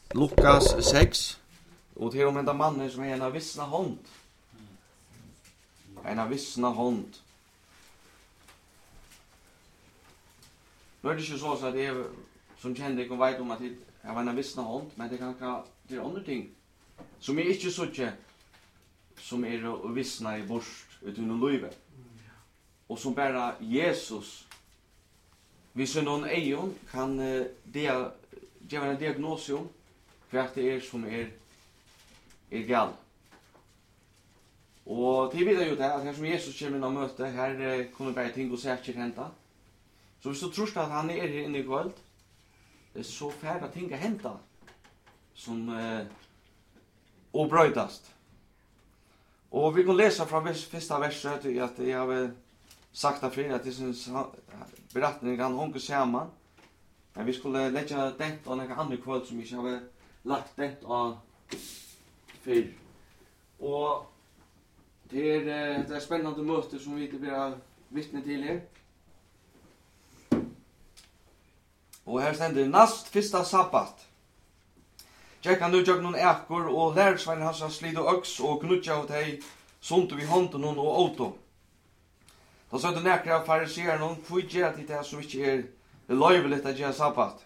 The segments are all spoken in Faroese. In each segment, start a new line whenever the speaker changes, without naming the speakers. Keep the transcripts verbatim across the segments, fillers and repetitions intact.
Lukas sex. Och till och med den mannen som är en av vissna hånd. En av vissna hånd. Nu är det inte så att det är som kände inte vet om att det är en av vissna hånd, men det kan vara det är andra ting som är inte så inte som är att vissna i bort utan livet. Och som bara Jesus hvis någon ejon kan det ge en diagnos om för att det är som är är gal. Och det vet ju det att här som Jesus kommer in och möte här kommer bara ting och säkert hända. Så hvis du tror att han är här inne i kväll, det är så färda ting att hända som eh, obröjtast. Och vi kan läsa från första verset att jag har sagt att för att det syns berättningen han honker samman. Men vi skulle lägga det och några andra kväll som vi inte har lagt det av för. Och det är det är spännande möte som vi blir vittne till här. Och här ständer näst första sabbat. Jag kan nu jag någon äkor och lärsvärn har så slid och öx och knutja åt hej sånt vi handen och auto. Då så det näkra fariseer någon kviger till det som inte är löjligt att göra sabbat.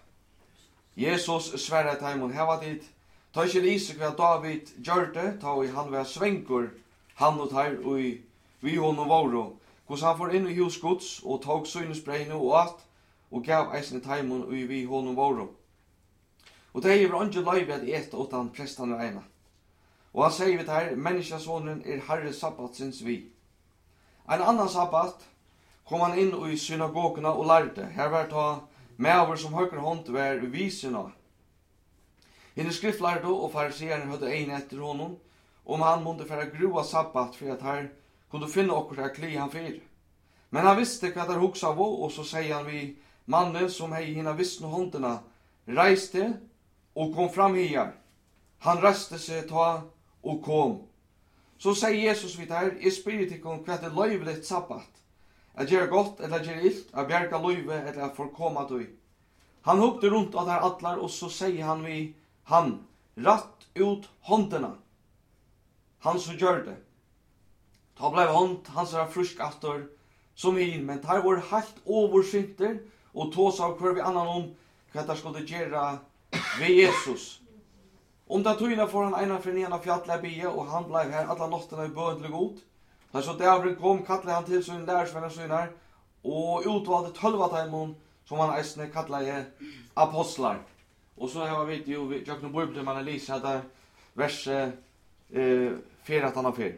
Jesus svärar till honom här var det ta inte Isak vad David gjorde ta i han var svänkur han och tar och vi honom var hur han får in i hus Guds och tog synesbrein och att och gav eisen timon och vi honom var. Och det är inte löjligt att äta utan prästarna ena. Och han säger vid här, människasonen är herre sabbatsins vi. En annan sabbat kom han in i synagogorna och lärde. Här var ta med som höger hånd var visarna. Henne skriftlärde och fariseerna hade en efter honom om han måste föra grova sabbat för att här kunde finna okkur att kli han för. Men han visste vad det huxa var och så säger han vi mannen som hej hina vissna hånderna reiste och kom fram här. Han reste sig ta och kom. Så säger Jesus vid här, i spiritikon kvart är löjligt sabbat. Att göra gott eller göra illt, att bjärka löjve eller att förkomma dig. Han hukte runt av det här atlar och så säger han vid han, ratt ut hånderna. Han så gör det. Ta blev hånd, han så frusk after som hin, men tar var helt översynter och tås av kvar vi annan om vad det skulle göra vid Jesus. Om det tog får han ena för ena fjällliga bia och han blev här alla nätterna i bön till god. När så därför kom kallade han till sin lärsvänner synar och utvalde tolv timon som han äsne kallade apostlar. Och så har vi ju jag nu börjar man läsa där vers eh fyra att han har fel.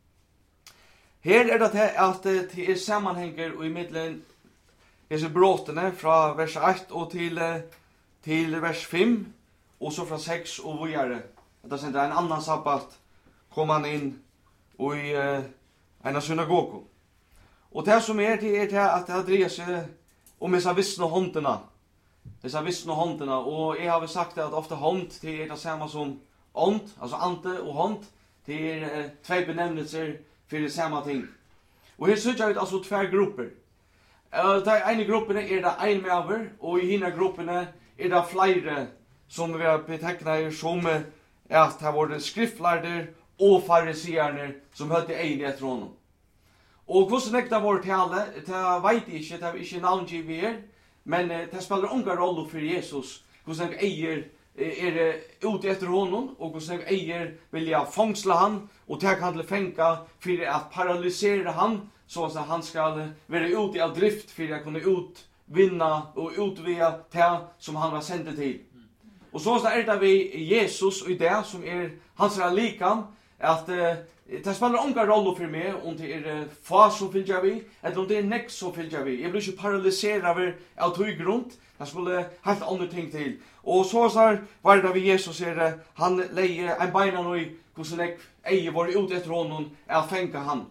Här är det att det är sammanhänger och i mitten dessa brottene från vers ett och till till vers fem. Och så från sex och vidare. Att det sände en annan sabbat kom han in och i eh, en synagogo. Och det som är det är det att det har drejer sig om dessa vissna hånderna. Dessa vissna hånderna. Och jag har väl sagt det att ofta hånd det är det samma som ont. Alltså ante och hånd. Det är eh, två benämnelser för det samma ting. Och här ser jag alltså två grupper. Uh, den ena gruppen är det en med över och i hina grupperna är det flera som vi har betecknat som att det var skriftlärder och fariseerna som hade en efter honom. Och hur nekta var tale, det vet jag inte, det är inte navngivet här, men det spelar ingen roll för Jesus hur han eier är ute efter honom och hur han eier vilja fångsla han och ta han till fänka för att paralysera han så att han ska vara ute av drift för att kunna utvinna och utvia det som han var sänd till. Och så är det vi Jesus och det som är hans likam att eh, det spelar ingen roll för mig om det är få som fylgjer vi eller om det är näck som fylgjer vi. Jag blir inte paralyserad av tog grund. Det skulle helt andra ting till. Och så så var det vi Jesus är det han lägger en beina nu hur så näck ej var ut efter honom att fänka han.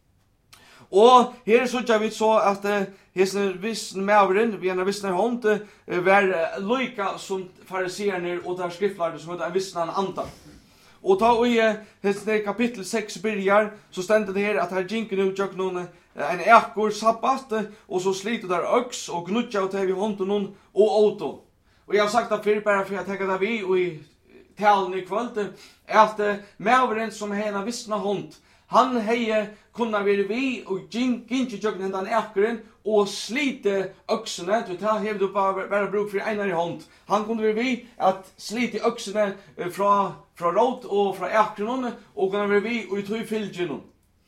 Och här så jag vet så att eh, hesen vissen mavren vi en vissen hånd eh, var lika som fariseerna och där skriftlärde som hade en vissen anta. Och ta i hesen kapitel sex börjar så ständer det här att här gick nu jag någon en äkor sabbat och så sliter där öx och knutja och tar vi hånden och auto. Och jag har sagt att för bara för att ta det vi och i talen i kvöld, at mæveren som hei en vissna hund, han hei kunna være vi og gynkje tjøkken hendan ekkeren og slite øksene, du tar hei du bare, bare bruk for einar i hånd. Han kunne være vi at slite øksene fra, fra råd og fra ekkeren, og kunne være vi og i tog fylgjennom.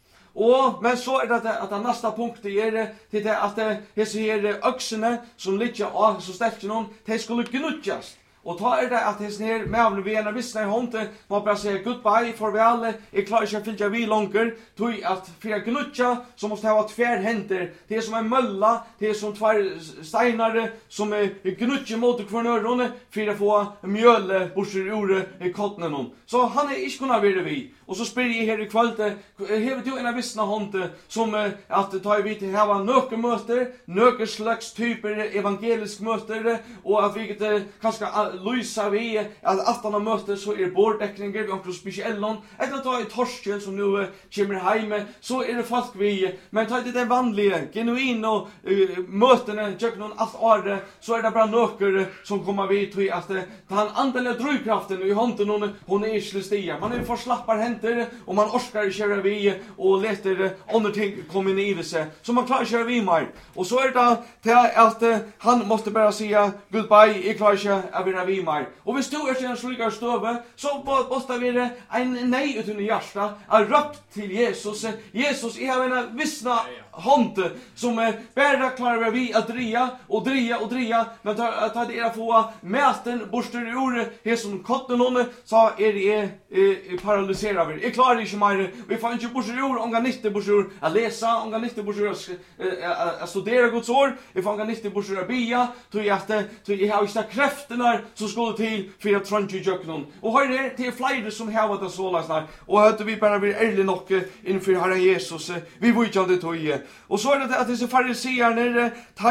Og, men så er det at det neste punktet er til det at disse her øksene som ligger av så sterkt noen, de skulle gnutjas. Og ta er det at hesten her med vi en vissna i hånden, må bare si goodbye, farvel, jeg klarer ikke å fylle vi langer, tog at for å gnutja, så måste jeg ha tver hender, det er som en mølla, det er som tver steinare, som er gnutja mot kvarnørene, for å få mjøle borser i ordet i kottene noen. Så han er ikke kunnet være vi. Og så spyr jeg her i kvalitet, hever du en vissna hånd, som at ta vi til heva nøke møter, nøke slags typer evangelisk møter, og at vi kan kanskje lysa vi at atana møter så er borddekninger, vi har noen spesiellon, etter at ta i torsken som nu kommer heime, så er det folk vi, men ta i det vanlige, genuine og uh, møtene, tjøk noen alt året, så er det bare nøker som kommer vi til at den andelige drivkraften i hånden, hun er ikke stia. Man er forslappar henter, og man orskar ikke kjøre vi, og leter andre ting komme inn i seg, så man klarer ikke kjøre vi mer. Og så er det til at han måtte bare si goodbye, jeg klarer ikke å være vi mer. Og hvis du er til en slik støve, så måtte vi være en nei uten i hjertet, er røpt til Jesus. Jesus, jeg har en vissna hånd som bare klarer vi å dria, og dria, og dria, men ta det er å få mæten borster i ordet, her som kotten noen, så er det eh, paralyserer vi. Jeg klarer ikke mer, vi får ikke borster i ordet, omgang nytte borster i ordet, å lese, omgang nytte borster i ordet, å studere Guds ord, vi får omgang nytte borster i ordet, bia, til at jeg har ikke kreftene som skulle til for å trønge i jøkkenen. Og her er det flere som har vært så løsner, og at vi bare blir ærlig nok innenfor Herren Jesus, vi vil ikke ha det tog. Og så er det at disse fariserne,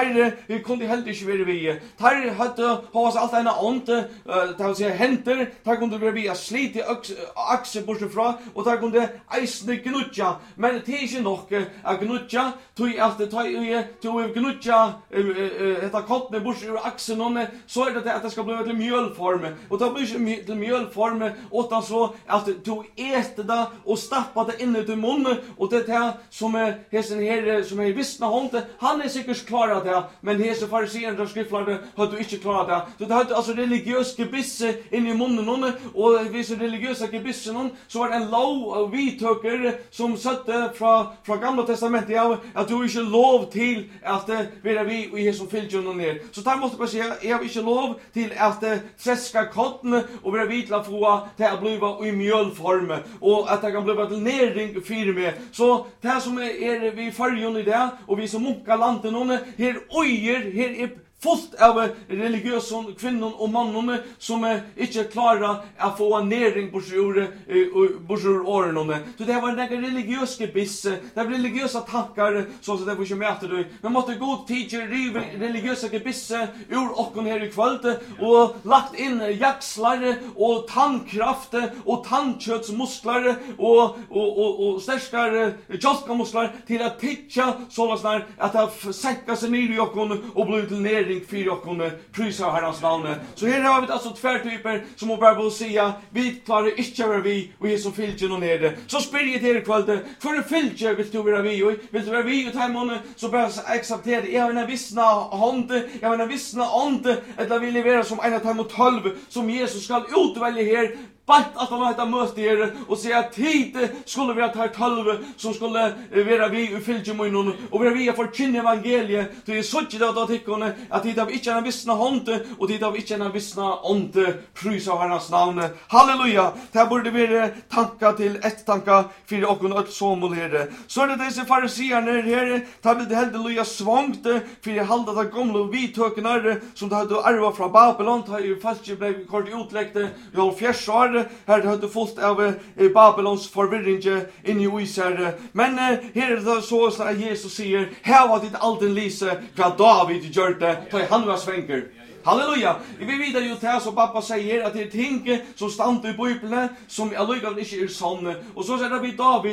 de kunne helt ikke være vi. De hadde hos alt en ånd, det vil si henter, de kunne være vi å slite akse bortsett fra, og de kunne eisne gnutja. Men det er ikke nok å gnutja, tog at de gnutja etter kottene bortsett fra aksen, så er det at det skal bli til mjølforme. Og det blir ikke til mjølforme, utan så at du eter det og stapper det inn til munnen, og det er det som er hesten her, som er vissna hånd, han er sikkert klar av det, men hese fariseren og skriftlare hadde du ikke klar av det. Så det hadde altså religiøs gebisse inn i munnen noen, og hvis religiøse gebisse noen, så var det en lov og vidtøker som satte fra, fra gamle testamentet av at du ikke lov til at være vi og hese fylgjer noen ned. Så der måtte jeg bare si, jeg har ikke lov til at treska kottene og være vi til å få til å bli i mjølforme, og at det kan bli til næring for meg. Så det som er, er vi fargen i det, og vi som munka landet noen, her øyer, her er fullt av religiøse kvinner og mannene som ikke klarer å få næring på årene. Så det var en religiøs gebisse, det var religiøse tankar, så det var ikke med til det. Men måtte god tid til rive religiøse gebisse ur okken her i kveld, og lagt inn jakslar og tannkraft og tannkjøtsmuskler og, og, og, og sterskere kjolkamuskler til å tidsja sånn at det senker seg ned i okken og blir til næring för oss prisa Herrens namn. Så här har vi alltså två typer som må bara vill säga vi klarar inte vara vi och är som fylgjer någon nere. Så spyr jag till er kvällte, för en fylgjer vill du vara vi och vill du vara vi och ta mån så bara acceptera det. Jag har en vissna hånd, jag har en vissna ånd eller vill levera som en av dem och tolv som Jesus ska utvälja här. Bant at han hetta møte her og se at tid skulle vi ha tatt tolv som skulle være vi i fylgjemunnen og være vi å forkynne evangeliet til jeg så ikke det at tikkene at tid av ikke en vissna hånd og tid av ikke en vissna ånd prys av Herrens navn. Halleluja! Det burde være tanka til ett tanka for åkken og såmål her. Så er det disse fariserne her det vil det heldeluja svangt for jeg halde det gamle vidtøkene som det hadde arvet fra Babylon det hadde faktisk ble kort utlekte i halvfjerds år. Her hadde fullt av eh, Babylons forvirring inn i Især. Men eh, her er det så at Jesus sier, her var ditt alden lise hva David gjør det, da han var svenker. Halleluja. Vi vidar ju det som pappa säger att det är ting som stannar i Bibeln som allikevel inte är sann. Och så säger vi David,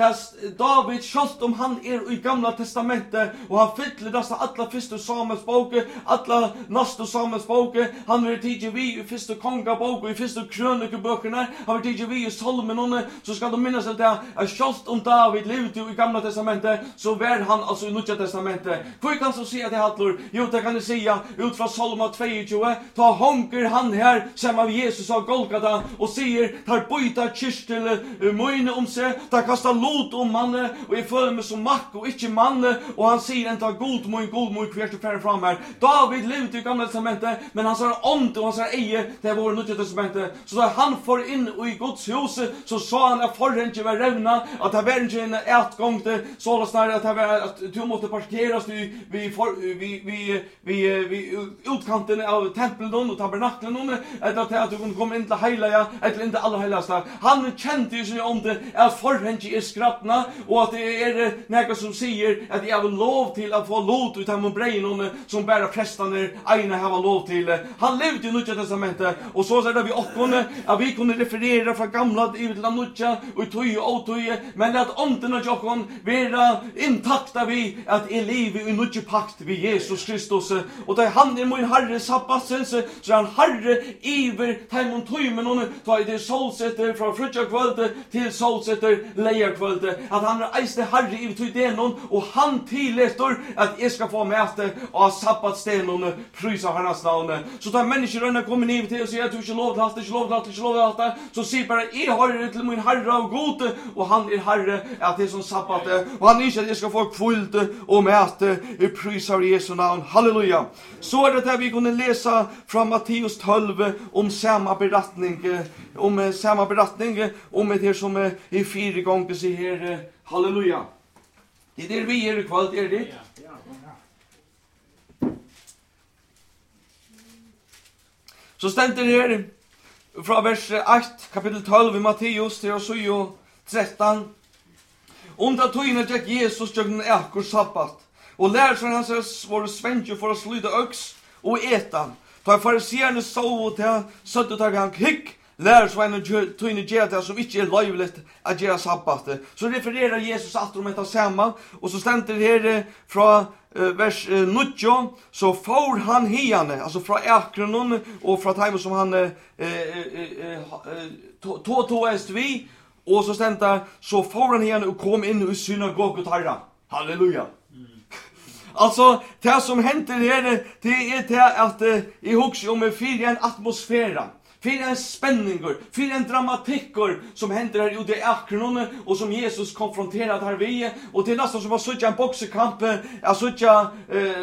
David självt om han är i Gamla testamentet och han fyller dessa alla första Samuels bok, alla nästa Samuels bok, han vill tidigt vi i första Kongabok och i första krönikeböckerna, han vill tidigt vi i Salmen, så ska de minnas att att självt om David levde i Gamla testamentet så var han alltså i Nya testamentet. Hur kan så säga det hallor? Jo, det kan ni säga ut från Psalm tvåogtjugo, ta honker han här som av Jesus av Golgata och säger tar byta kistel möjne om sig, tar kasta lot om mannen och jag följer mig som mack och inte man och han säger inte god moj god moj kvärt och färre fram här. David levde i Gamla testamentet men han sa ont och han sa eje det var Nya testamentet. Så då han får in i Guds hus så sa han att förrän var revna att det var inte en ätgång till så snarare att det var att du måste parkeras vi vi vi vi vi vi utkanten av templet och tabernaklen eller att att du kunde komma in till hela eller inte alla helaste. Han kände ju sig om det att förrän är skrattna och att det är några som säger att jag vill lov till att få lot utan med brein som bara prästarna ena har lov till. Han levde i Nya testamentet och så säger vi åttonde att vi kunde referera från gamla i till nya och tog och tog men att omten och Jokon vara intakta vi att är liv i Nya pakt vid Jesus Kristus och det han är min herre sabbatsens så han herre iver taimon tøymen och ta det solsätter från frutja kväll till solsätter lejer kväll att han är eiste herre i till den och han tillåter att jag ska få mäte av sabbatstenen prisa hans namn så tar människor kommer ner till och säger att du inte lov att inte lov att inte lov att så säger bara jag har det till min herre av god och han är herre att det är som sabbat och han är att jag ska få kvult och mäte prisa Jesu namn halleluja. Så är det där vi kunde läsa från Matteus tolv om samma berättning om samma berättning om det som är i fyra gånger så här halleluja. Det är det vi är kvalt är det. Så ständer det här från vers ett kapitel tolv i Matteus till sju tretton. Onda tøyna tjekk Jesus tjøkken ekkur sabbat. Og lærersvaren hans var sventjo for å sluta øks og eta. Ta fariseerne sov til søtte tak han kikk. Lærersvaren tøyna tjekk som ikke er løyvligt at gjøre sabbat. Så refererar Jesus at om etter samme. Og så stender det her fra uh, vers uh, nitton. Så får han hiane, altså fra ekrunnen og fra teimen som han uh, uh, uh, to to est vi. Och så stända så får han igen och kom in i synagogen tarra. Halleluja. Mm. Alltså det som händer här det är det att uh, i hooks om um för en atmosfär. För en spänningar, för en dramatiker som händer här ute i akronen och som Jesus konfronterar här vi och till nästan som var så en boxekamp alltså att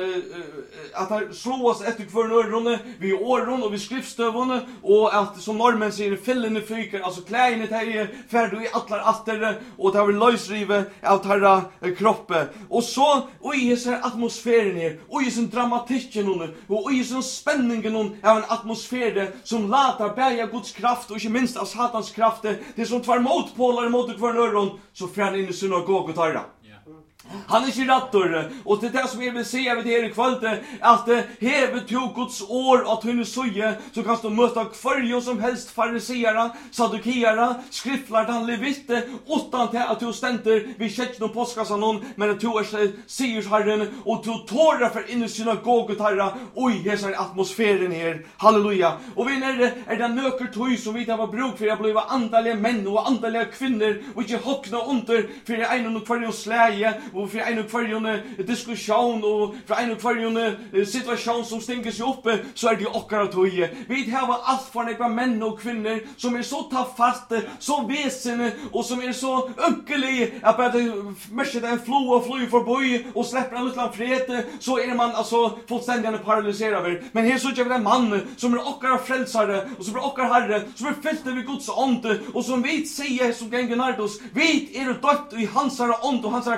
att han slås efter kvarnörrarna vid åren och vid skriftstövlarna och att som normen säger fyllene fyker alltså kläderna är färdiga i alla atter och det har lösrive av tarra kroppen och så och i så atmosfären här och i sån dramatiken och i sån spänningen av en atmosfär som låter bärga Guds kraft och inte minst av Satans kraft det som tvär motpolar mot kvarnörron så färd in i synagogen tarra. Han är inte rattor och det där som jag vill säga vid er i kvällte att hevet tog Guds år att hun söje så kan du möta kvarje som helst fariseera, sadukeera, skriftlärdan levitte utan till att du ständer vid käcken och påskassan någon men att du är segersherren och du tårar för in i synagogen herra oj, här är atmosfären här, halleluja och vi när är det nöker tog som vi har bruk för att bli andaliga män och andaliga kvinnor och inte hockna under för en och kvarje släge och för en och kvarjone diskussion och för en och kvarjone situation som stänker sig uppe så är det åkar att höja. Vi har allt för några män och kvinnor som är så tafaste, så väsen och som är så önkeliga att bara märker en flo och flyg förbi och släpper en liten fred så är man alltså fullständigt paralyserad. Men här så är det en man som är åkar frälsare och som är åkar herre som är fyllt vid Guds ande och som vet säger som Gengenardos vet är det dött i hans ande och hans kraft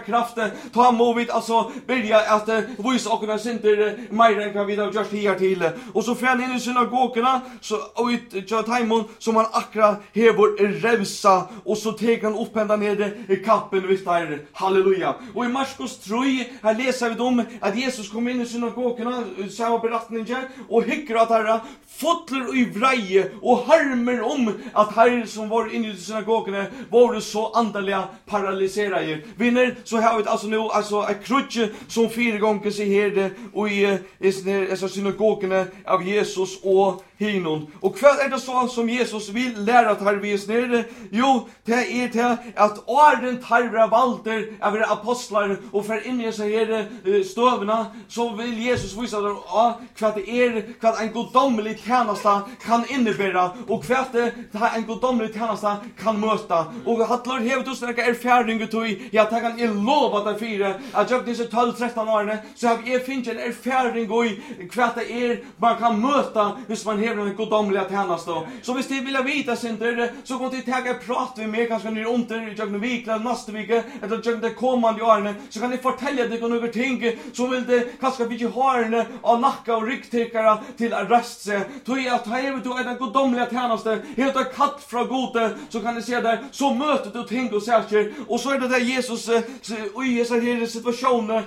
ta må vi alltså börja att visa och kunna synter mer än vad vi har gjort här till. Och så fram in i synagogorna så ut John Timon som han akra hevor revsa och så tar han upp ända ner i kappen vid där. Halleluja. Och i Markus tre här läser vi om att Jesus kom in i synagogorna, sa berättningen och hyckrar att herra fotler i vreie och harmer om att herre som var inne i synagogorna var så andaliga paralyserade. Vinner så har vi alltså nu alltså ett krutche som fyra gånger sig här och i dessa synagogorna av Jesus och hinon. Och vad är det så som Jesus vill lära att här vis nere? Jo, det är det att åren tarra valter av apostlar och för in i sig här stövna så vill Jesus visa dem vad det är, vad en godomlig tjänasta kan innebära och vad det en godomlig tjänasta kan möta. Och hattlor hevet oss några erfaring utoi, jag tar kan jag lova där fyra att jag dessa tolv tretton åren så har jag finns en erfaring i vad det är man kan möta hvis man hever en godomliga tjänasta. Så hvis det vill vita center så går det att ta prat med mig kanske när under jag nu vikla nästa vecka eller jag det kommande åren så kan ni fortälja dig några ting så vill det kanske vi har en av nacka och ryggtäckare till arrest sig. Tror jag att här du är den godomliga tjänasta helt och katt från gode så kan ni se där så möter du ting och säger och så är det där Jesus och i så här situationen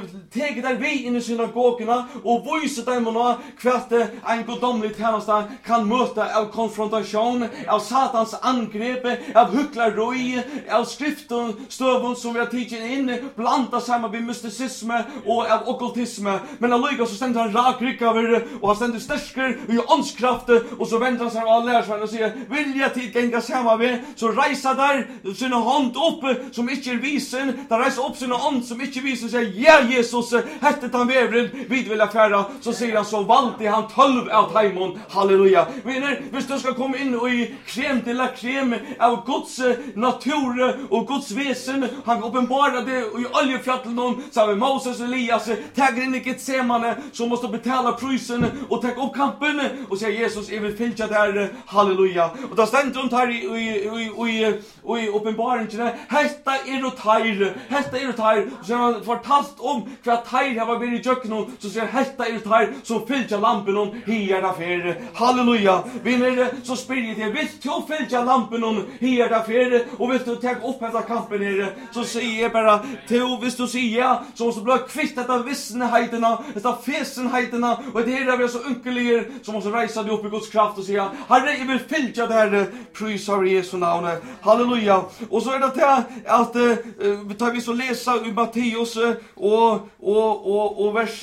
tar där vi in i synagogorna och visar dem och kvart en godomlig tjänasta kan möta av konfrontation av satans angrepp av hycklarroi av skriften stövon som vi har tidsen in blanda samman med mysticism och av ockultism men alliga så ständer han rakryck över och han ständer stärskar i åndskraft och så vänder han sig av lärsvän och säger vilja tid gänga samman med så rejsa där sina hand upp som inte är visen där rejsa upp sina hand som inte visen och säger ja Jesus hettet han vävren vid vill affära så säger han så valt i han tolv av taimon halleluja vänner hvis du ska komma in i krem till la krem av Guds natur och Guds väsen han uppenbarar det i oljefjallen någon så Moses och Elias taggar in i Getsemane som måste betala prisen och ta upp kampen och säga Jesus är vill fylja där halleluja och då ständ runt här i i i i uppenbarelsen hästa är det här hästa är det här så han fortalt om för att här har varit i köknen så säger hästa är det här som fylja lampen om här affär halleluja vinner så sprider det vill du fylja lampen om här affär och vill du ta upp hela kampen här så säger jag bara till visst du säger ja så måste bli kvitt detta vissenheterna detta fesenheterna och det är det så unkeliga som måste resa dig upp i Guds kraft och säga herre jag vill fylja det här prisar Jesu namn halleluja och så är det att vi tar vi så läsa i Matteus och och och och vers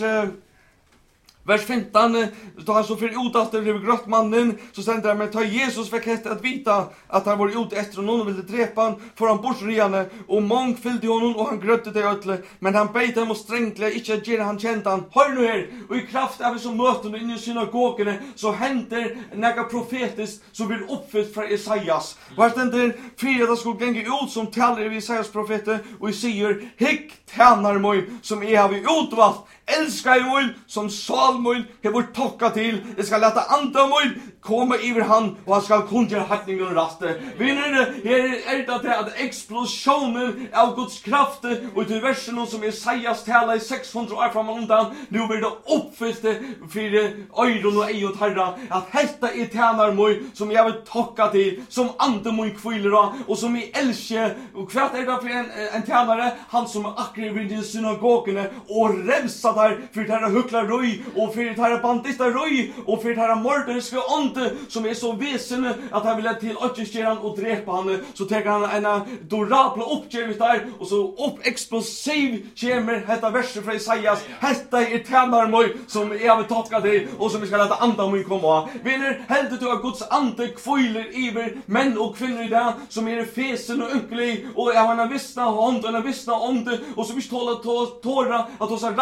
Vers femton, då han så för ut efter över grottmannen, så sände han med ta Jesus för att att vita att han var ut efter någon och ville dräpa han för han borsriane och mång fyllde honom och han grötte det ötle, men han beit dem och strängtliga inte att ge han känt han. Hör nu här, och i kraft av som möten inne i synagogorna så händer några profetiskt som blir uppfyllt från Esaias. Och här ständer fyra det skulle gänga ut som talar i Esaias profeter och säger hick tjänar mig som är har vi utvalt. Älskar jag mig som Salmon har tockat till. Jag ska låta andra mig komma över han och han ska kunna hackningen och raste. Vinner det är det att explosionen av Guds kraft och till versen som Esaias talar i sexhundra år fram undan nu blir det uppfyllt för öron och ej och herra att detta är tjänar mig som jag vill tocka till som andra mig kvillar och som i älske och kvart är det för en, en tjänare han som akkurat vid synagogorna och rensar där för det här hycklarroj och för det här bandistarroj och för det här mörderiska onde som är så väsen att han vill till återstjäran och dräpa han så tar han en dorabla uppgivit där och så upp explosiv kommer detta verset från Isaias detta är tjänar mig som jag vill tacka dig och som vi ska låta andra mig komma vinner heldet du att Guds ande kviler över män och kvinnor i det som är fesen och unklig och jag har en vissna hand och en vissna onde och som vi tåla tåra att oss har rast om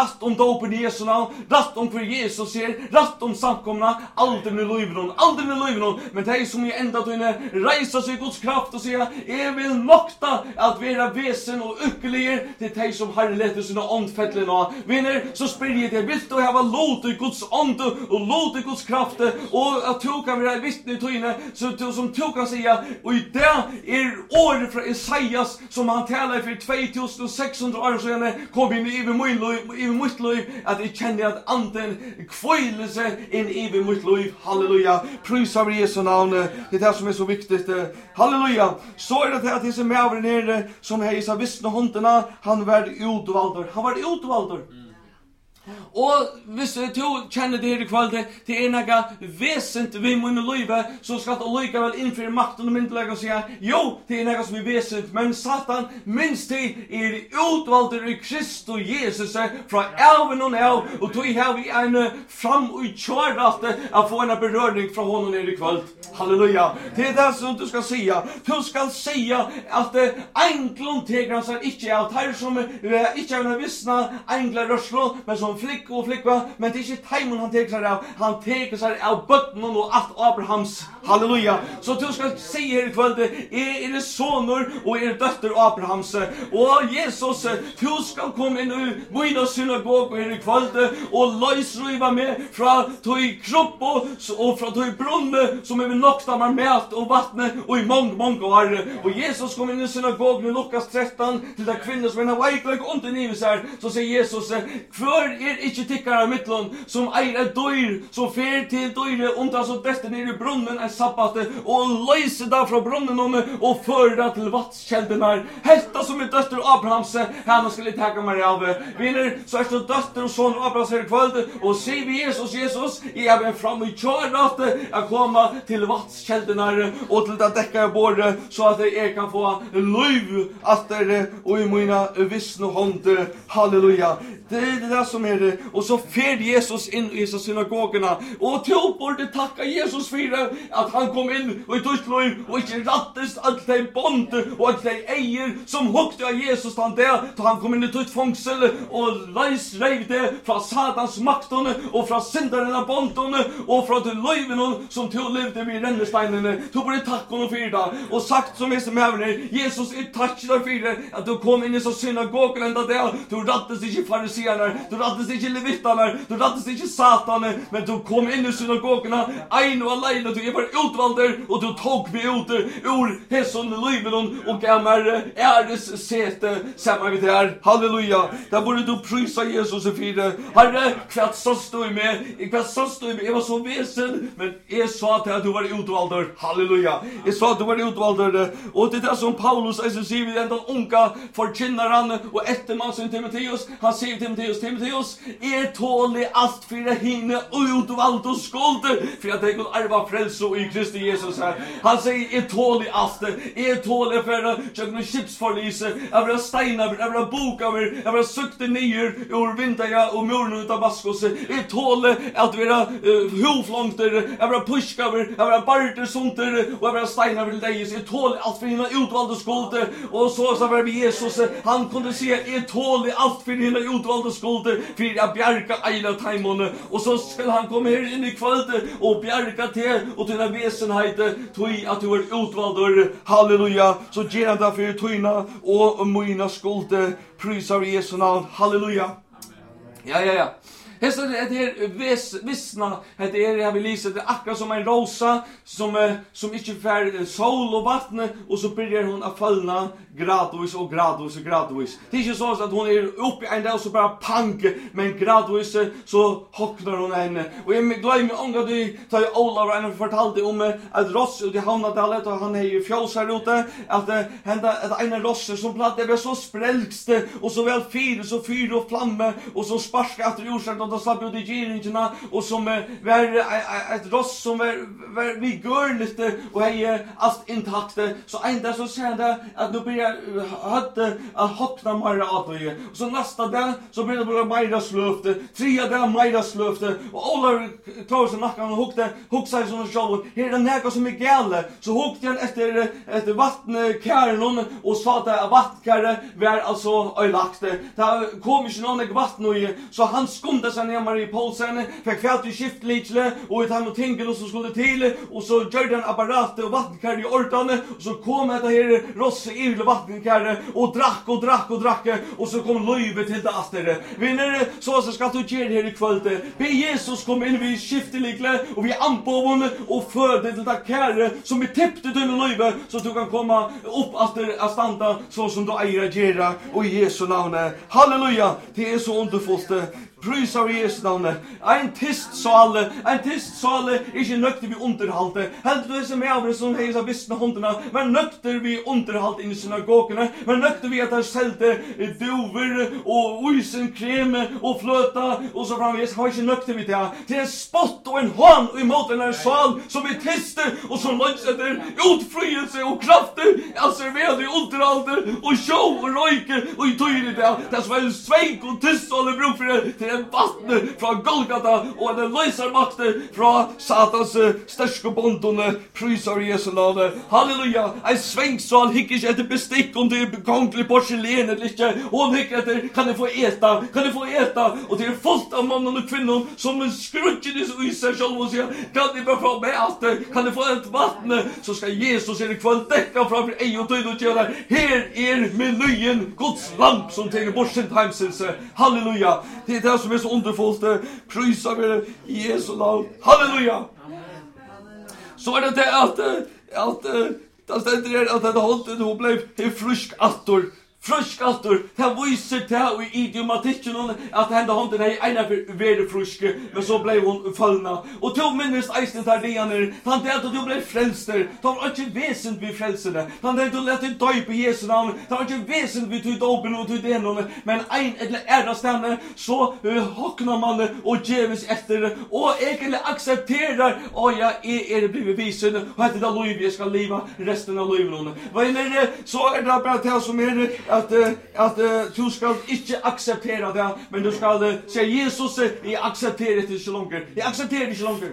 dopen i Jesu navn, rätt om för Jesus är, rätt om samkomna, aldrig i livet, aldrig i livet, men det är som i ända till att resa sig i Guds kraft och säga, jag vill nokta att vara väsen och yckeliger till de som har lett sina åndfättlen och vinner, så sprider jag det, vill du ha lot i Guds ånd och lot i Guds kraft och att du kan vara vittne i tøyne, så du som du kan säga, och i det är året från Isaias som han talar för två tusen sex hundra år sedan kom in i mitt liv, att jag känner att anden kvöjler sig in i mitt liv. Halleluja. Prisa Jesu namn. Det är det som är så viktigt. Halleluja. Så är det det att det som är över nere som är i så vissna hånderna, han var utvalder. Han var utvalder. Och hvis du känner det här i kvalitet till ena väsent vid min liv, så ska du lika väl inför makten och myndlägga och säga, jo, det är något som är väsent, men Satan minst till är utvalder i Kristus Jesus från även och av, och då har vi en fram och kördat att få en beröring från honom ner i kväll. Halleluja. Det är det som du ska säga. Du ska säga att enklon tegrar sig inte av här som inte är vissna enkla rörslo, men som flick och flickva, men det är inte tajmen han teker sig av. Han teker sig av bötten och att Abrahams. Halleluja. Så du ska säga här i kväll, är det sonor och är dötter Abrahams. Och Jesus, du ska komma in i mina synagog här i kväll och lösriva med från tog kropp och, och från tog brunn som är nockstammar mät och vattnet och i mång, mång år. Och Jesus kom in i synagogen i Lukas tretton till de kvinnor som är veiklig ont i nivet här. Så säger Jesus, för er inte tickar av mittlån som är ett dyr som fer till dyr och så detta ner i brunnen är sabbat och löser där från brunnen om och för det till vattskälderna. Hälta som är dötter Abrahams, han skulle tacka mig av. Vinner, så är det dötter och son Abrahams här i kväll och säger vi Jesus, Jesus, jag är fram i körat att komma till vattskälderna och till att däcka både så att jag kan få liv att det och i mina vissna hånd. Halleluja. Det är det där som är det. Och så fer Jesus in i synagogorna. Och till borde tacka Jesus för det, att han kom in och i ditt liv och inte rattest allt det bond och allt det äger som hukte av Jesus han där. Då han kom in i ditt fångsel och leis rev det från Satans makton och från syndaren av bonton och från till liven som till levde vid rännesteinen. Du borde tacka honom för det. Och sagt som är som är Jesus är tack för det, att du kom in i så synagogen ända där. Du rattest inte fariseerna, du rattest inte levittarna, du rattest inte satan, men du kom in i synagogorna en och alene, du är bara utvalder och du tog mig ut ur hässon liven och gav mig äres säte samma vid där. Halleluja. Där borde du prisa Jesus för det. Herre, kvart så stod med, kvart så stod med, jag var så väsen, men jag sa att du var utvalder. Halleluja. Jag sa att du var utvalder. Och det är som Paulus säger vid den unga förkynnaren och eftermansen Timoteus, han säger Timoteus, Timoteus, är tålig allt för henne utvalda och skuld för att jag kan arva frälse i Kristi Jesus här. Han säger, är tålig allt, är tålig för att jag kan chipsförlise, över stenar, över bokar, över sukte nyer ur vintaja och muren utav Damaskus, är tålig att vara hovlångter, över pushkaver, över barter sunter och över stenar vill dig, är tålig allt för henne utvalda skuld. Och så sa vi Jesus, han kunde se, är tålig allt för henne utvalda skuld för att bjärka eila taimon. Och så skulle han komma här in i kvället och bjärka till och till en väsenhet tog att du är utvald. Halleluja. Så ger han därför tøyna och mina skuld. Prisar Jesu namn. Halleluja. Ja, ja, ja. Hesta det är vis vissna, det är jag vill läsa det akkurat som en rosa som som inte fär sol och vatten och så börjar hon att fallna gradvis och gradvis och gradvis. Det är inte så att hon är uppe en dag så bara pang, men gradvis så hocknar hon henne. Och jag glömmer ånga det tar jag Olav och en fortalte om att Ross och det hamnade alla och han är ju fjälsar ute att hända att en Ross som platt det var så sprälkst och så väl fyr så fyr och flamme och så sparska efter jorden och då slapp ut i giringarna och som var ett ross som var, var vi görligt och hej allt intakt. Så en dag så säger det att nu börjar hade att hoppna mer åt och så nästa dag så blir det bara mer slöfte, tre dagar mer slöfte och alla tar sig nacken och hukte huksa såna show. Här är det något som är galet. Så hukte han efter efter vattenkärnon och sa att vattenkärre var alltså öjlagt. Det kom inte någon vatten och så han skumde sig ner i polsen, fick fält i skiftlichle och ett han och tänker och så skulle till och så gjorde han apparat och vattenkärre i ortan och så kom det här rosse i vattenkärre och drack och drack och drack och så kom löjve till det aster. Vinner så så ska du ge det här i kväll. Be Jesus kom in vid skiftlichle och vi anpåvon och förde till det kärre som vi tippte den löjve så du kan komma upp efter att standa så som du äger gera och i Jesu namn. Halleluja, det är så underfullt. Prisa av Jesu namn. En tyst sal, en tyst sal är inte nökter vi underhalte. Helt du som är som hejsa vissna hundarna, men nökter vi underhalt in i synagogorna, men nökter vi att ha sälte dover och uisenkräm och flöta och så framvis har inte nökter vi det. Det är en spott och en hån emot den här sal som är tyst och som löjsätter utfrielse och krafter att servera i underhalte och show och röjke och i tydligt det. Det är som en sväng och tyst sal är bruk för det. Det är en vatten från Golgata och en lösar makter från Satans störska bondone. Prysar Jesu namn. Halleluja. En svängsal hickar inte efter bestick om det är konglig porselän eller inte. Hon hickar efter, kan du få äta, kan du få äta. Och det är fullt av mannen och kvinnor som skrutcher i sig själv och säger, kan du bara få med allt, kan du få ett vatten, så ska Jesus i kväll täcka framför ej och död och tjäna. Här är menyen, Guds lamp som tänker bort sin timeselse. Halleluja. Det är det som är så underfullt. Prysar vi i Jesu namn. Halleluja. Så är det det att att det ständer att det hållet hon blev frisk attor. Frisk attor. Det visar det i idiomatiken att hända handen är ena för värde frisk, men så blev hon fallna. Och tog minst eisen där det är. Han det att du blev frälster. Det var inte väsent vi frälsade. Han det att du lät dig dö på Jesu namn. Det var inte väsent vi tog dopen och tog den. Men en eller ära stannar så hocknar man och djävus efter och egentligen accepterar och jag är det blivit visen och att det liv jag ska leva resten av livet. Vad är det så är det bara det som är att att du ska inte acceptera det, men du ska säga Jesus, jag accepterar det inte längre. Jag accepterar det inte längre.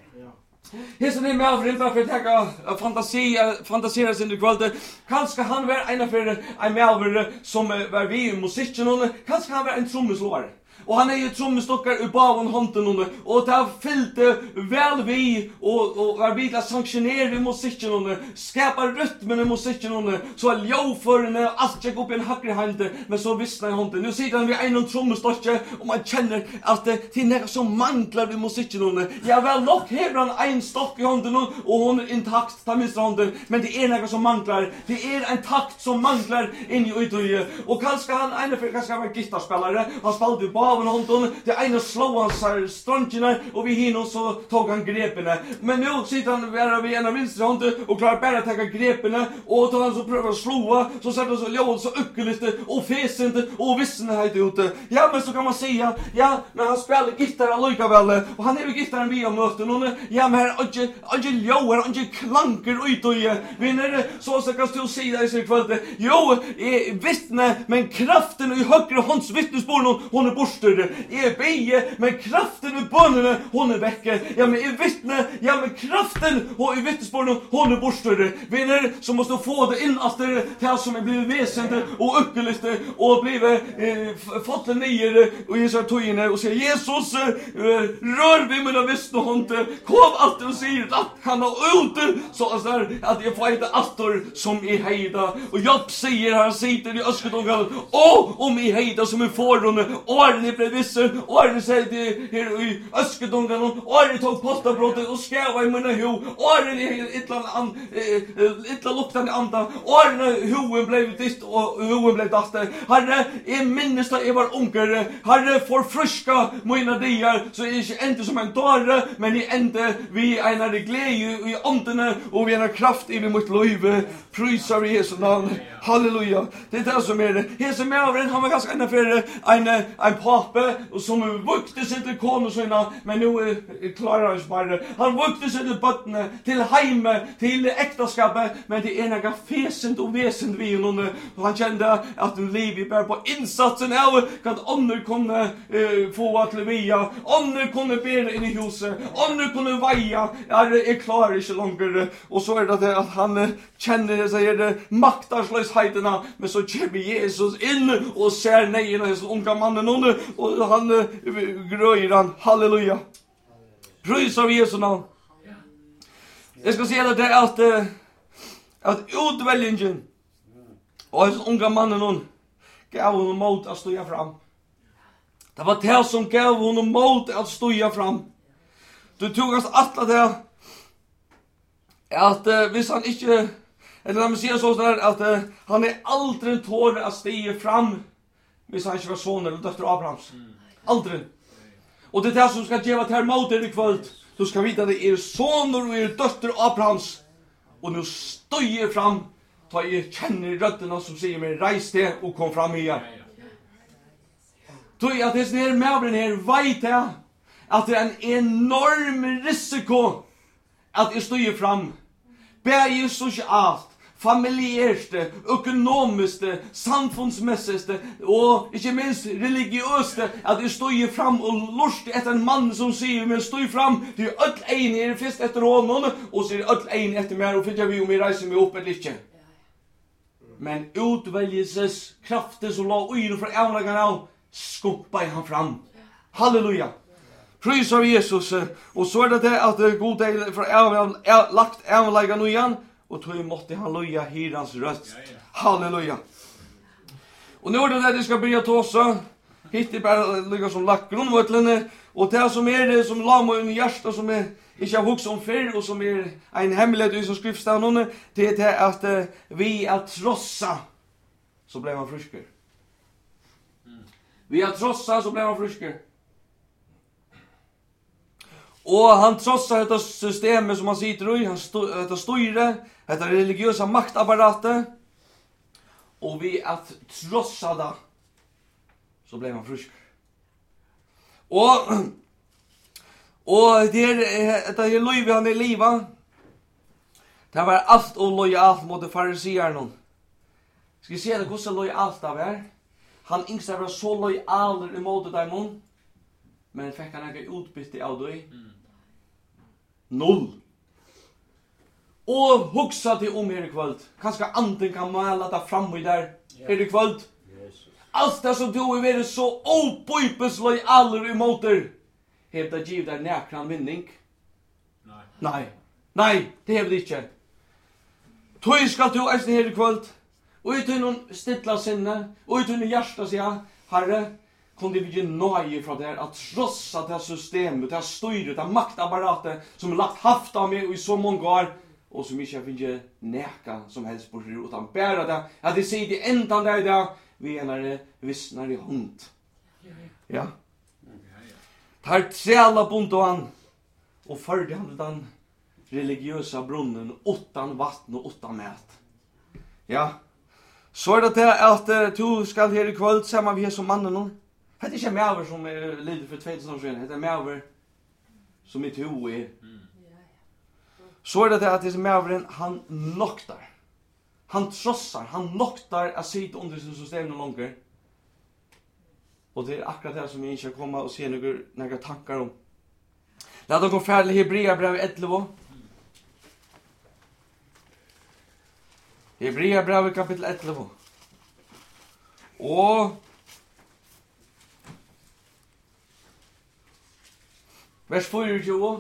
Hesa ni med av rinta för att täcka fantasi, fantasera sin kvalitet. Kanske han var en av en med som var vi i musiken. Kanske han var en trommeslagare. Och han är ju trommestockar i bavan handen och det har fyllt väl vi och och har vidla sanktionerar musiken och skapar rytmen i musiken så är ljoförne allt jag upp i en högre hand men så vissnar i handen. Nu sitter han vid en trommestockare och man känner att det är något som manglar i musiken. Jag väl nog här han en stock i handen och hon är intakt ta minst handen, men det är något som manglar. Det är en takt som manglar in i utöje och kanske han en för kanske vara gitarrspelare. Han spelade bavan handen, det ena slog han sig strängarna och vi hinner så tog han greperna. Men nu sitter han där vid ena vänstra handen och klarar bara att ta greperna och då han så prövar att slå så sätter han så låt så öckeligt och fesent och vissenhet ute. Ja, men så kan man säga, ja, men han spelar gitarr allikevel och han är ju gitarren vi har möten och ja, men här inte inte låar, inte klankar ut och vinner så så kan du säga det i sig kväll. Jo, vittne, men kraften i högre hands vittnesbörd hon är bort. Är beje men kraften i bönerna hon är väcke. Ja men är vittne, ja men kraften och i vittnesbörden hon är borstörre. Vinner som måste få det in att det här som är blivit väsentligt och öckeligt och blivit eh, fått det ner och Jesu tojene och säger Jesus eh, rör vi mina vittne hon kom allt och säger att han har ute så att jag får inte attor som i hejda och jag säger han sitter i öskedongan och om i hejda som är förrunde och ni blev vissen, och ni säger det här i öskedongan, och ni tog postabrottet och skäva i mina ho, och ni ytla luktande anda, och ni hoen blev ditt och hoen blev daste. Herre, jag minns att jag var unkare, Herre, för friska mina diar, så är inte inte som en dörre, men i ände vi är en glädje i åndene, och vi är en kraft i mitt liv. Prysar i Jesu namn. Halleluja. Det är det som är det. Jesu med han var ganska ända för en, en på pappa och som vukte sig till konusarna, men nu är klarar han bara. Han vukte sig till bötterna, till heime, till äktenskapet, men det är några fesent och väsent vid honom. Han kände att en liv bara på insatsen av kan ånder kunna uh, få att levia, ånder kunna bära in i huset, ånder kunna vaja, är, är klar inte längre. Och så är det att han uh, känner sig det maktarslösheten, men så kommer Jesus in och ser nej och den unga mannen under, och han uh, gröjer han, halleluja. Prys av Jesu namn. Jag ska säga det att, uh, att utväljningen och den unga mannen hon gav honom mot att stå fram. Det var det som gav honom mot att stå fram. Du tog oss alla det att uh, hvis han inte, eller när man säger så där att uh, han är aldrig tår att stiga fram hvis han inte var son eller dotter Abrahams. Aldrig. Och det är det som ska ge till mot er i kväll. Du ska veta att det är son och er dotter Abrahams. Och nu står fram. Ta jag känner rötterna som säger mig reis det och kom fram igen. Tog jag att det är med den här vet jag att det är en enorm risiko att jag står fram. Bäger socialt, familjärt, ekonomiskt, samfundsmässigt och inte minst religiöst att jag står fram och lust efter en man som säger men står fram till öll en är först efter honom och så är öll en efter mig och för vi om vi reser mig upp eller inte. Men utväljelses kraften som la yren för ävlagan av skumpar han fram. Halleluja. Prys av Jesus. Och så är det det att god del för ävlagan lagt ävlagan nu igen. Och tog måtte han loja hirans röst. Halleluja. Och nu är det det det ska börja ta oss. Hitt är bara lika som lagt grundvötlene. Och det som är det som la mig i hjärsta som är ikke har hugsa om fyrr, og som er en hemmelighet i som skriftstavnene, det er til at uh, vi er trossa, så ble man frisker. Mm. Vi er trossa, så ble man frisker. Og han trossa dette systemet som han sitter i, han sto, dette styre, dette religiøse maktapparatet, og vi er trossa da, så ble man frisker. Og Og det er det er løyve han er liva. Det var alt og lojalt mot fariseren. Skal vi se det hvordan lojalt det var? Han yngste var så lojaler imot dem, men fikk han ikke utbytte av det? Null. Og hugsa til om her i kvöld. Kanskje anden kan male det fram i der her i kvöld. Alt det som du er vært så opøypes lojaler imot der. Hev det givet deg nækran vinning? Nei. Nei. Nei, det hev det ikke. Tøy skal du eisen her i kvöld, og i tøy stilla sinne, og i tøy hjärsta sier, Herre, kunne vi gi nøye fra der, at trossa til systemet, til styret, til maktapparatet, som er lagt haft av meg i så mange år, og som ikke finner næka som helst på det, utan bæra det, at de sier det endan der i dag, vi er når vissnar i hånd. Ja. Tar träla bunto han och förde han den religiösa brunnen utan vatten och utan mat. Ja. Så är det det att uh, du ska här i kväll samma vi som mannen. Det är inte mer som är lite för tvåtusen år sedan. Det är mer som mitt huvud är. Så är det det att det är mer han noktar. Han trossar, han noktar att sitta under sitt system någon gånger. Och det är akkurat det som jag inte komma och se några, några tankar om. Låt oss gå färdigt Hebreerbrevet elva. Hebreerbrevet kapitel elva. Och vers fyrtio.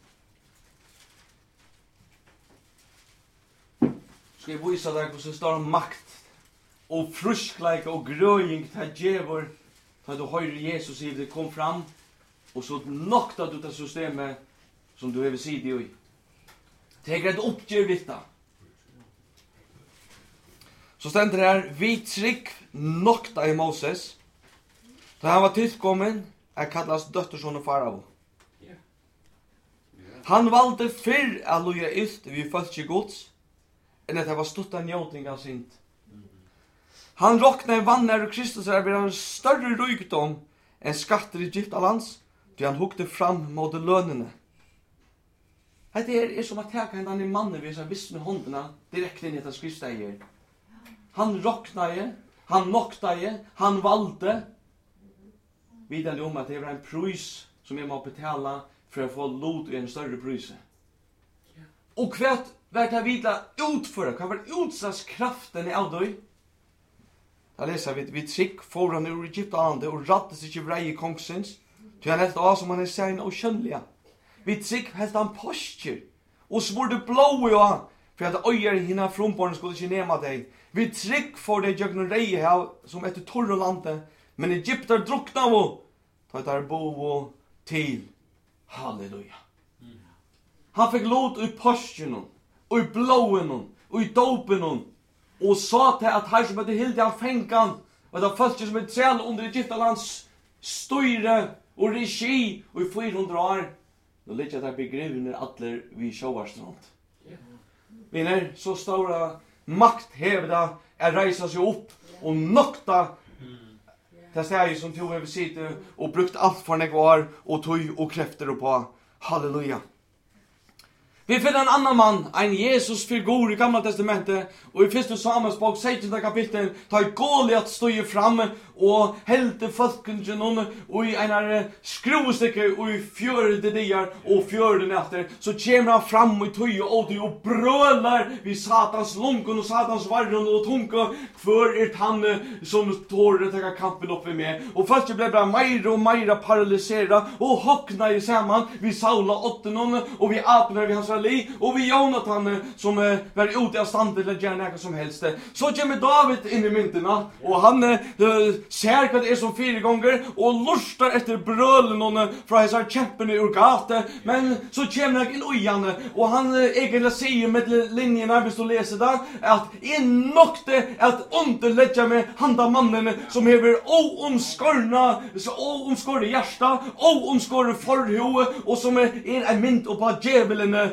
Ska jag visa dig hur det står om makt och fruskleik och gröjning till djävor. Så du høyre Jesus i det kom fram, og så nokta du det systemet som du har sitt i. Teger et oppgjør vitt da. Så stender det her, vi trygg nokta i Moses, da han var tilkommen, er kallas døttersson og farao. Han valgte fyrr a loja ut vi følte gods, enn at det var stutta njåting av sint. Han råknar vannar och Kristus är en större rykdom en skatter i Egyptalands, til han hukte fram mot lønene. Hette er, er som at her kan han i mannen ved seg visst med håndene direkte inn i etter skriftsteier. Han roknaje, han noktaje, han valde. Vidare om at det var en prus som jeg må betala for å få lot i en større prus. Og hvert var det vidla utføre, hva var utslagskraften i aldøy? Da leser vi, vi trikk foran ur Egyptalande og rattes ikke vrei i kongsins, til han helt av som han er sein og kjønnlige. Vi trikk helt han postjer, og smurde blå i han, for at øyer hinna fromborne skulle ikke nema deg. Vi trikk for deg jøgn reie her, som etter torre landet, men Egypter drukna mo, ta der bo til. Halleluja. Han fikk lot i postjen, og i blåen, og i dopen, og sa til at her som heter Hilde han fengan, og det er folk som er træl under Egyptalands styre og regi, og i fire hundre år, nå litt at det begrivner atler vi sjåvarstrand. Vinner, så stora makt hevda er reisa seg opp og nokta til steg som tog over sitte og brukt alt for nek var og tog og krefter på. Halleluja. Vi finner en annan man, en Jesus-figur i Gamla testamentet, og i første Samuels bok, syttende kapittel, tar Goliat stod fram og helte folkens noen, og i en skruestikke, og i fjørde dier, og fjørde netter, så kommer han fram i tøy og ådi, og brølar vi satans lunken og satans varron og tunke, for er tanne som tårer å ta kampen oppe med. Og folk ble bare meira og meira paralysera, og hokna i saman, vi saula åttenon, og vi apner vi hans li, og vi Jonathan som uh, var ute av stand til å gjøre noe som helst. Så kommer David inn i myntena, og han uh, ser hva det er som fire ganger, og lurstar etter brølen fra hans kjempene ur gate, men så kommer han inn i han, og han uh, egentlig sier med linjene, hvis du leser det, at jeg nokte at underledja med handa mannen som hever oomskorna, oomskorne hjärsta, oomskorne forhue, og som er en mynd oppa djevelene,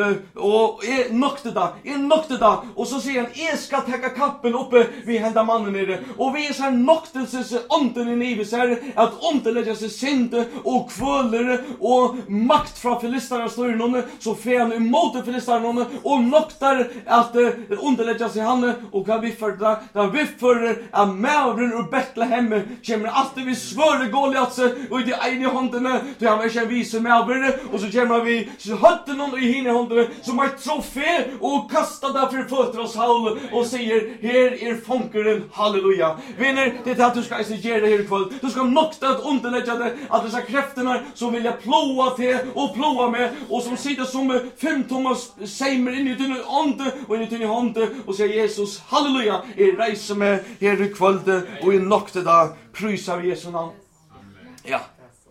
og jeg nokte da, jeg nokte da, og så sier han, jeg skal tekka kappen oppe vi henda mannen nere, og vi er sånn noktelses ånden i nivet seg, at åndelegger seg synde og kvølere og makt fra filisterne står noen, så fer han imot filisterne noen, og nokter at åndelegger seg han, og hva vi fører da, da vi fører at mævren ur Betlehem kommer alltid vi svøre Goliatse, og i de ene håndene, til han er ikke en vise mævren, og så kommer vi høtte noen i hine håndene, som er trofé, og kastet der for føtter og Saul, og sier, her er funkeren, halleluja. Vinner, det er at du skal gjøre her i kveld. Du skal nokta at underlegge det, at disse kreftene som vil jeg plåa til og plåa med, og som sitter som fem Thomas seimer inn i dine ånde, og inn i dine hånde, og sier Jesus, halleluja, jeg reiser med her i kveld, og jeg nokta da, prys av Jesu navn. Ja.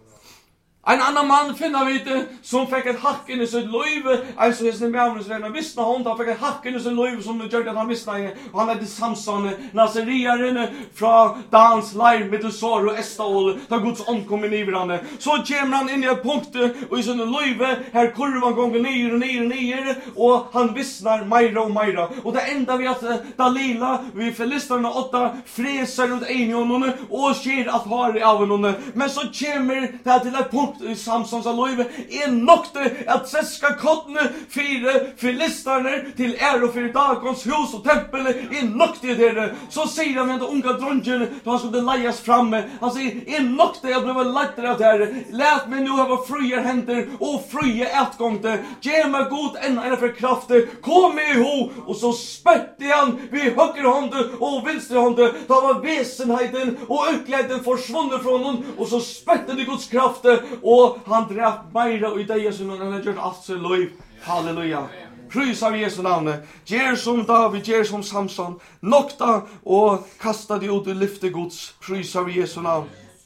En annan man finner vi det, som fikk et hakk inn i sitt løyve, en som heter Mjavnes venn, og visste hånd, han fikk et hakk inn i sitt løyve som gjør at han visste han, og han heter Samson, Nazarieren fra Dans leir, Middelsår og Estaol, da Guds ånd kom inn i hverandre. Så kommer han inn i et punkt, og i sin løyve, her kurvan gonger nyer og nyer og nyer, og han vissnar meira og meira. Og det enda vi at Dalila, vi filisterne åtta, freser ut en i honom, og skjer at har i av honom. Men så kommer det til et punkt, i Samsons aløyve, er nokte at seska kottene fire filisterne til ære for Dagons hus og tempel er nokte dere. Så sier han med den unga dronjen da han skulle leias framme. Han sier, er nokte jeg ble lettere av dere. Læt meg nå hava frie hender og frie etgångte. Gje meg god enn en for krafte. Kom med i ho. Og så spette han vid høyre hånde og venstre hånde. Da var vesenheten og økligheten forsvunnet fra honom. Og så spette de Guds krafte. Og han drev meira i deg som han har gjort alt sin liv. Halleluja. Prys av Jesu navnet. Gjer som David, gjer som Samson. Nokta og kasta de ut i lyfte Guds. Prys av Jesu navn.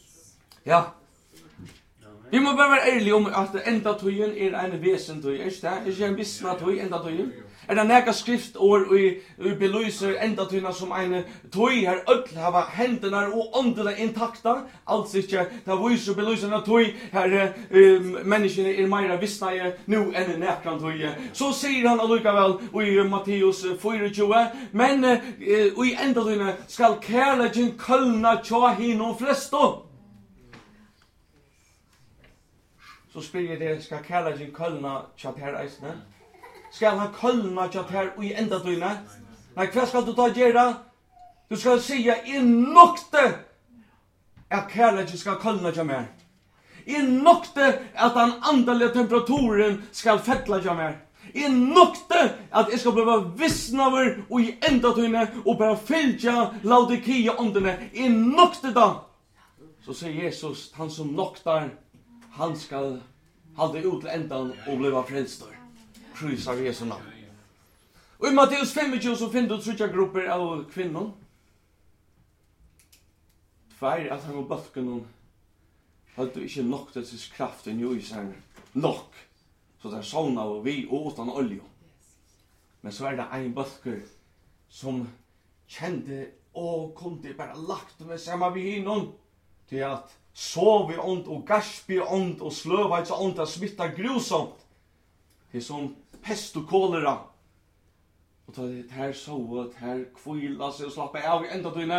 Ja. Vi må bare være ærlige om at enda tøyen er en vesentøy. Er det ikke en vissna tøy, enda tøyen? Er det nega skriftår og vi belyser enda tøyna som en tøy her ødel hava hendene og åndene intakta? Altså ikke, det viser belyser en tøy her uh, menneskene er meira vissna nu enn nekran tøy. Så sier han allikevel i Matteus tjuefire, men uh, i enda tøyna skal kærleggen kølna tja hinn og flesto. så spyr jeg det, skal kærleiken kølna tjatt her eisne? Skal han kølna tjatt her og i enda døgnet? Nei, hva skal du da gjøre? Du skal si, jeg nokte at kærleiken skal kølna tjatt mer. Jeg nokte at den andalige temperaturen skal fettla tjatt mer. Jeg nokte at jeg skal bli vissnaver og i enda døgnet og bare fylltja Laodikea åndene. Jeg nokte da. Så sier Jesus, han som noktar, han skal halde ut til endan og bliva frelstor. Pris av Jesu navn. Og i Matteus tjugofem så finner du trutja grupper av kvinnor. Tvær at han og bøtken hadde ikke nok til sin kraft i seg nok. Så det er sånn av vi og utan olje. Men så er det en bøtker som kjente og kunne bare lagt med sammen vi hinnom til at sov i ånd og gasp i ånd og sløvhets ånd og smittar grusomt. Det er som pest og kolera. Og da det her så at her kvila seg og slappe av i enda døgnet,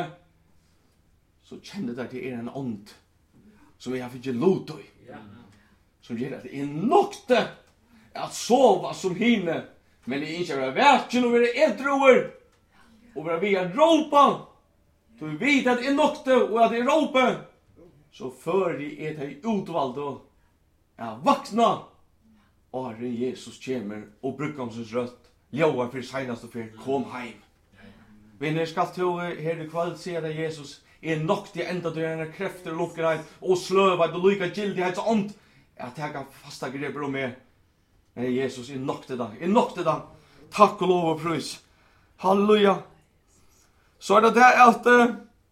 så kjenner det til er en ånd som jeg har fikk lot i. Som gjør at det er nokte at sova som hine, men det er ikke være verken og være edroer, og være via råpa, så vi vet at det er nokte og at det er råpe, så før de er de utvalgte, er vakna, og Herren Jesus kommer og bruker om sin rødt, ljøa for senast og for kom heim. Vinner skal til her i kveld sier at Jesus er nok til enda til denne krefter, lukkerheit og sløvheit og lykka gildighet og ånd. Jeg tenker fasta greper om meg. Nei, Jesus er nok til det. Er nok til det. Takk og lov og pris. Halleluja. Så er det det at uh,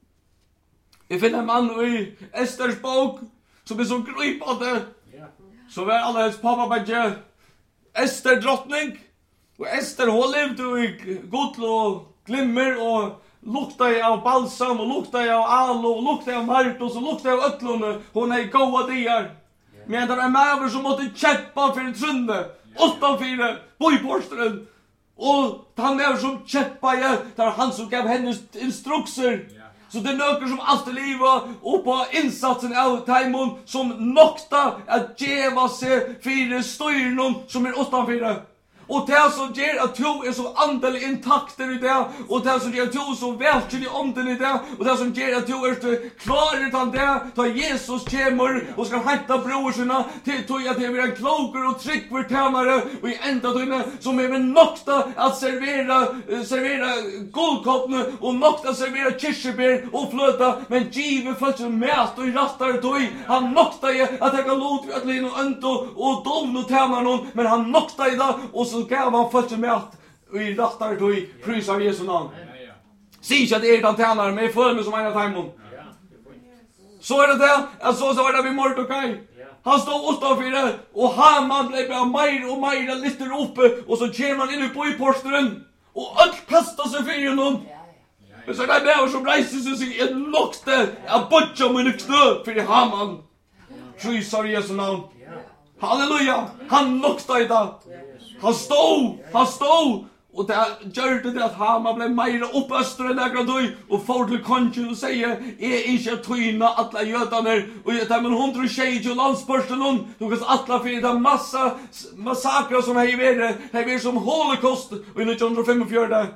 jeg finner en mann i Esters bok som er så gripande. Så var alle hans pappa bare Ester drottning. Og Ester hun levde i godl og glimmer og lukta av balsam og lukta av alo og lukta av martos og lukta av ötlone. Hon er goda dier. Men det var en maver som måtte kjeppa for trunne. Åttanfire, bojporsteren. Og han er som kjeppa, ja, det var han som gav hennes instrukser. Så det er nøkker som alt i livet og på innsatsen av Taimon som nokta at djeva seg fire støyren som er åttanfire. Og det som gjør at du er så andelig intakter i det, og det som gjør at du er så velkjent i ånden i det, og det som gjør at du er klarer til det, da Jesus kommer og skal hente brorsina til tog at det er en kloker og tryggver tjenere, og i enda tøyne som er nokta at servera, servera guldkoppene, og nokta servera kirsebær og fløta, men giver først som mæt og rattar tøy. Han nokta i at jeg kan lot vi at lino ønto og dovno tjenere, men han nokta i det, og så gav han først som mæt og i rattar tøy. Pris av Jesu navn. Sier ikke at det er den tjenere, men jeg føler meg som en av Taimon. Så er det det, at så var det vi Mordecai. Han stod utanför och Haman blev bara mer och mer lister uppe och så kommer han in i bojporsteren och allt kastar sig för honom. Men så är det där som reiser sig en lokte av botcha med en knö för Haman. Prisar Jesu namn. Halleluja! Han lokta i dag. Han stod, han stod. Och det gjorde det att Haman blev mer uppöster än några dag och får till kongen och säger är inte tyna alla jötarna och jag tar men hundra tjej och landspörsten hon du kan alla för det massa massakrer som har varit det är som holocaust och i nittonhundrafemtiofyra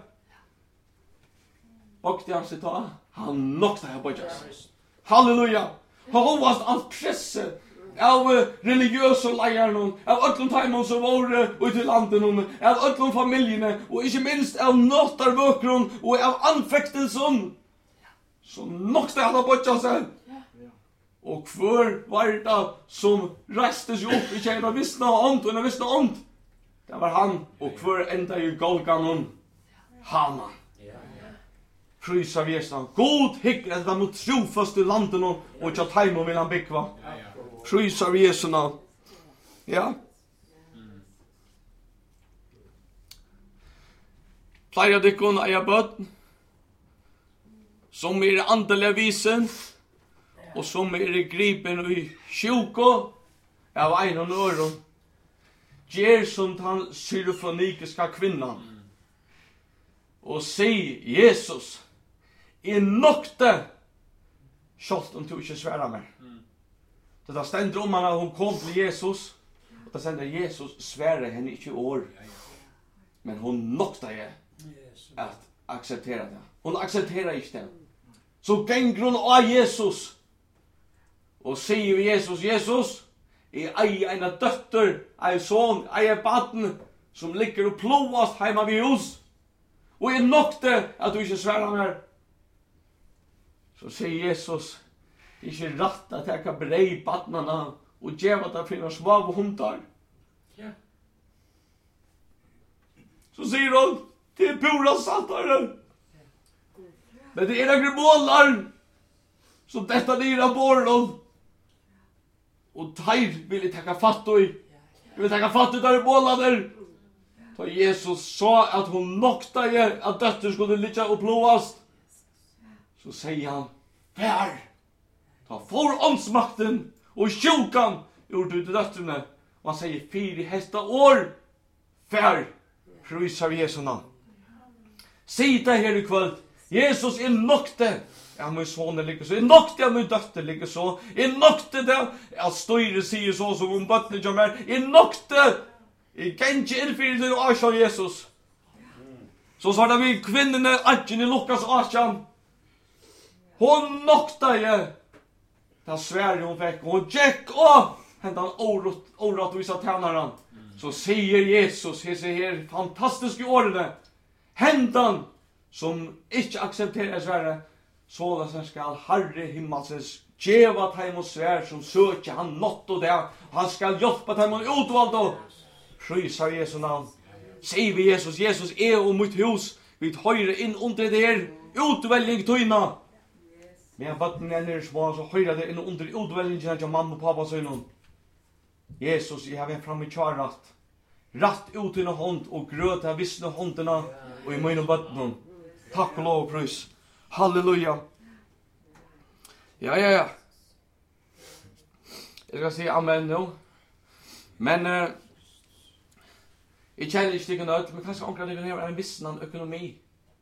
och det alltså ta han knockade här på just halleluja han var allt presse av religiøse leierne, av öllum Taimon som var ute i landet, av öllum familjene, og ikke minst av nåttarvøkron og av anfektelsen, som nokte hadde bøtja seg. Og hver var det som reiste seg opp i kjena vissna ånd, og en vissna ånd, det var han, og hver enda i Golganon, Haman. Prys av Jesu. God hikker at han må trofast i landet, og ikke Taimon vil han bygva. Prys av Jesu navn. Ja. Flere av dykkene eier bøtten, som er andelig visen, og som er gripen i sjuko av ein og øren. Gjer som den syrofonikiska kvinnan. Og si, Jesus, er nokte, sjålt om du ikke sværer meg. Så det stender om henne, hun kom til Jesus, og det stender Jesus svære henne ikke år. Men hun nokta jeg at akseptera det. Hun aksepterar ikke det. Så ganger hun av Jesus, og sier Jesus, Jesus, jeg eier en døtter, en son, en baden, som ligger og plovast heima vid hus, og jeg nokte at du ikke sværer mer. Så sier Jesus, det er ikke rett at jeg kan brei badnene og djeva det for små hundar. Ja. Så sier hun, det er pura sattare. Men det er ikke målar, så dette er av båren. Og teir vil jeg takka fatt i. Jeg vil takka fatt i der målader. Så Jesus sa at hun nokta jeg at døtter skulle ligge og plovast. Så sier han, fær, ta for åndsmakten og sjukan ur du til døtterne. Og han sier, fire hesta år, fær, prysar Jesu navn. Sita her i kvöld, Jesus er nokte, ja, min son ligger så, er nokte at min døtter ligger så, er nokte det, at støyre sier så som om bøttene gjør mer, er nokte, jeg kan ikke innfyrir til å asja Jesus. Så svarer vi kvinnene, atjen i Lukas asjan, hun nokta jeg, da sverre hun fikk, og hun tjekk, og hentan åretvisa tænaren, så sier Jesus, her sier fantastiske årene, hentan som ikke aksepterer sverre, så da som skal Herre himmelsens djeva teim og svær som søker han nått og det, han skal hjelpe teim og utvalgt og prysar Jesu navn. Sier vi Jesus, Jesus er og mitt hus, vi høyre inn under det her utvelgning tøyna. Men bøtten er nere små, så høyre det inn under utvelgningen til mamma og pappa sønnen. Jesus, jeg har vært frem i kjærratt. Ratt ut i hånd og grøt av vissne håndene og i mine bøtten. Takk og lov og prys. Halleluja. Ja, ja, ja. Jeg skal si amen nå. Men uh, jeg kjenner ikke det nødt, men kanskje omkring det er en vissnan økonomi.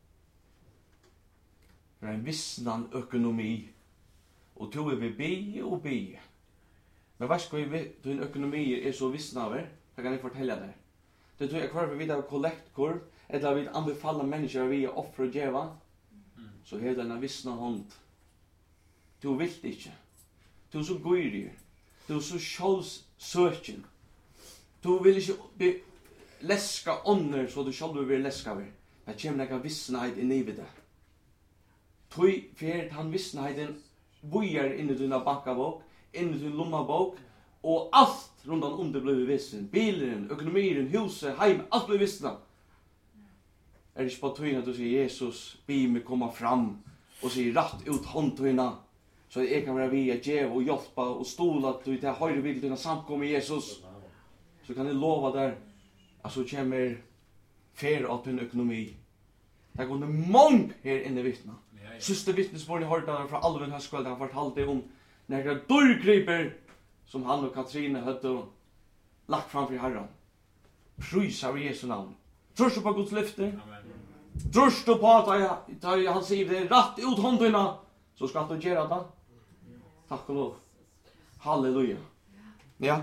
Det er en vissnan økonomi. Og to er vi bi og bi. Men hva skal vi, din økonomi er så vissnaver, det kan jeg fortelle deg. Det tror jeg hver vi videre kollektkurv, eller vi anbefaler mennesker via offer og djeva, så er det en vissna hånd. Du vil ikke. Du er så gøyrig. Du er så sjålssøkjen. Du vil ikke be leska ånder, så du selv vil leska over. Det kommer ikke vissnheit inn i det. Tøy fer han vissnheiten vujer inn i dina bankabok, inn i din lommabok, og alt rundt han under blir vissen. Bilen, økonomien, huset, heim, alt blir vissna. Er det ikke på tøyna du sier Jesus, bi meg komme fram, og sier ratt ut håndtøyna, så jeg kan være via djev og hjelpa og stola til det høyre vil til samkomme Jesus. Så kan jeg lova der, at så kommer fer av din økonomi. Det er gående mång her inne i vittna. Siste vittnesmål jeg hørte fra Alvin Høskveld, han fortalte om några dörrgriper som han och Katrine hade lagt framför Herren. Prysar vi Jesu namn. Trus du på Guds lyfte? Trus du på att han säger det rätt ut hånderna, så ska du göra det. Tack och lov. Halleluja. Ja.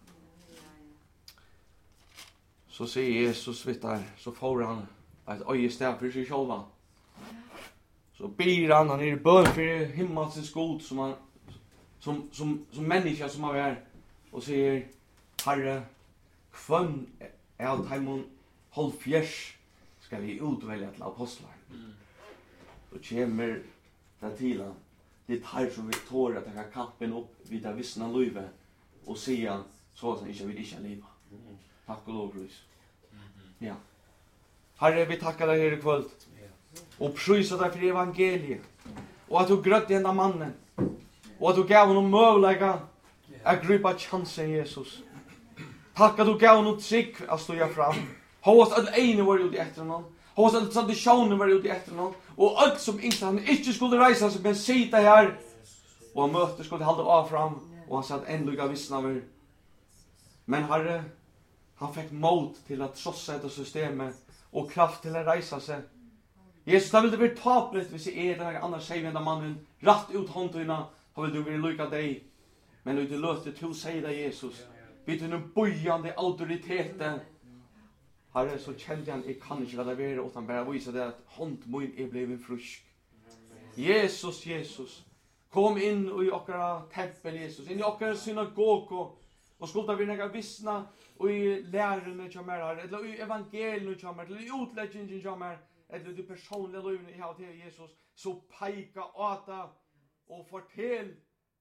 Så säger Jesus vittar, så får han ett öjestab för sig själva. Så ber han, han är i bön för himmelsens god som han som som som människa som han är och säger Herre, kvön är allt hemon håll fjärs ska vi utvälja till apostlar. Så kommer det till han. Det är här som vi tår att ta kampen upp vid det vissna löjve och säga så att inte vill inte leva. Tack och lov, Bruce. Ja. Herre, vi tackar dig här i kväll. Och prysar dig för evangeliet. Och att du gröt denna mannen. Och att du gav honom möjliga att gripa chansen, Jesus. Tack att du gav honom trygg att stå fram. Hos att ene var ute efter honom. Hos att traditionen var ute efter honom. Och allt som inte han inte skulle resa sig men sitta här. Och han möter skulle hålla av fram. Och han satt ändå gav vissna. Men Herre, han fick mod till att trossa det systemet. Och kraft till att resa sig. Jesus, det vill det bli tapligt hvis jeg er den annars säger den mannen rätt ut håndtøyna, då vill du bli lycka dig. Men ut i løte til sier det Jesus. Vi til en bøyande autoritet. Herre, så kjente han, jeg kan ikke la det være, utan bare vise det at hånd min er blevet frusk. Jesus, Jesus, kom inn i okkara tempel, Jesus, inn i okkara synagogo, og skulda vi nega vissna og i lærerne kjammer her, eller i evangelien kjammer, eller i utleggingen kjammer, eller i personlige løyvene i hav til Jesus, så peika åta og fortell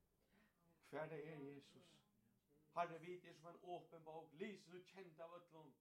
hver det er Jesus. Herre, vi er som en åpen bok, lysen og kjent av øtlån,